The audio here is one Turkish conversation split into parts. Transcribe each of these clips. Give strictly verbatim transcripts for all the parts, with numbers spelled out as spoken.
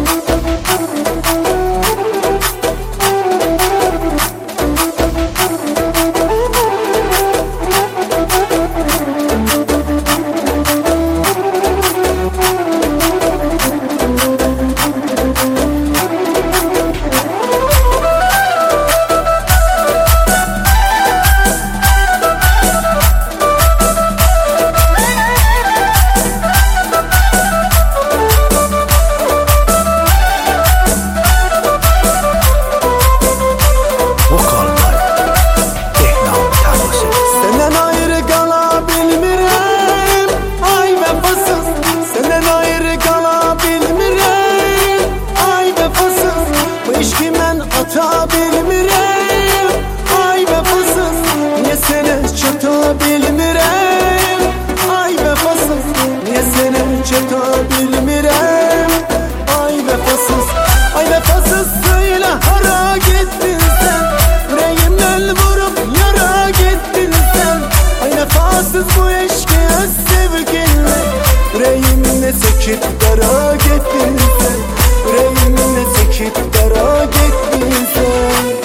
Bilmirəm, ay vəfasız, ay vəfasız söyle hara getdin sen? Yüreğimden vurup yara getdin sen. Ay vəfasız bu eşki öz sevginle yüreğimle sekip dara getdin sen. Yüreğimle sekip dara getdin sen.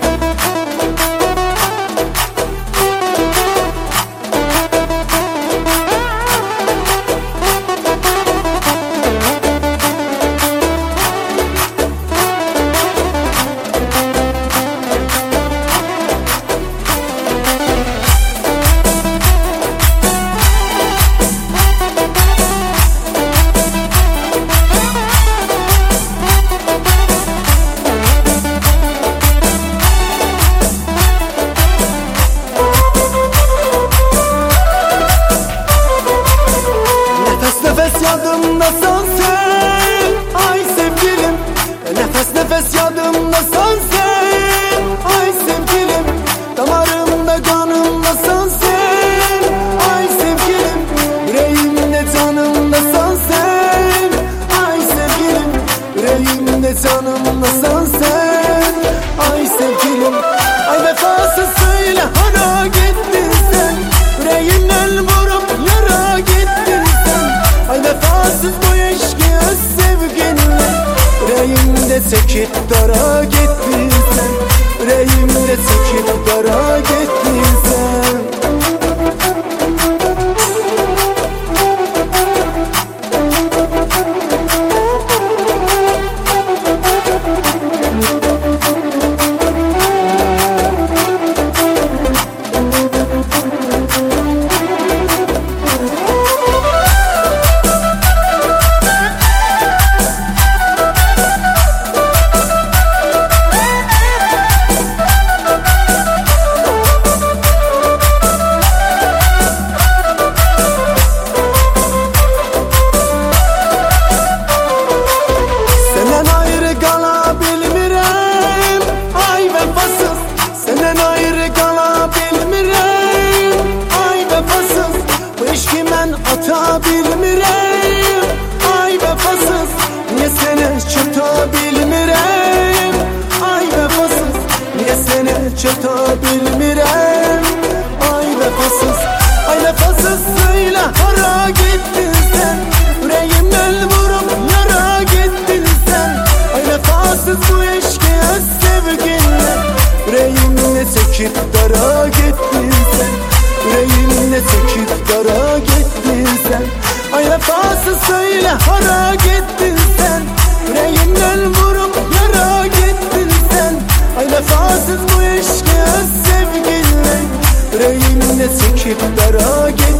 Nefes yadımdasan sen, ay sevgilim. Nefes nefes yadımdasan sen, ay sevgilim. Damarımda kanımdasan sen, ay sevgilim. Yüreğimde canımdasan sen, ay sevgilim. Yüreğimde canımdasan sen, ay sevgilim. Ay vefasız söyle hara gittin sen? Yüreğimden vurup yara gittin sen. Ay vefasız bu eşki öz sevginle yüreğimde sekip dara gittin sen. Yüreğimde sekip dara gittin sen. Ata bilmirəm, ay vəfasız. Niye seni çata bilmirəm, ay vəfasız. Niye seni çata bilmirəm, ay vəfasız. Ay vəfasız söyle hara gittin sen? Yüreğimden vurup yara gittin sen. Ay vəfasız bu eşki öz sevginle yüreğimle sekip dara gittin sen. Yüreğimle sekip dara gittin sen. Ay vefasız söyle hara gittin sen? Yüreğimden vurup yara gittin sen. Ay vefasız bu eşki öz sevginle yüreğimle sekip dara gittin.